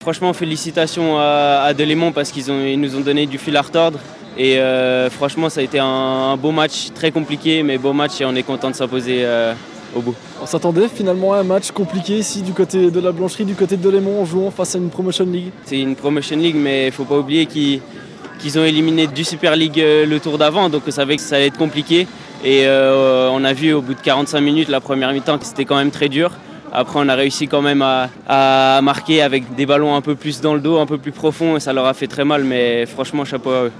Franchement, félicitations à Delémont parce qu'ils nous ont donné du fil à retordre. Et franchement, ça a été un beau match, très compliqué, mais beau match et on est content de s'imposer au bout. On s'attendait finalement à un match compliqué ici du côté de la Blancherie, du côté de Delémont en jouant face à une Promotion League. C'est une Promotion League, mais il ne faut pas oublier qu'ils ont éliminé du Super League le tour d'avant, donc on savait que ça allait être compliqué. Et on a vu au bout de 45 minutes, la première mi-temps, que c'était quand même très dur. Après, on a réussi quand même à marquer avec des ballons un peu plus dans le dos, un peu plus profonds, et ça leur a fait très mal, mais franchement, chapeau à eux.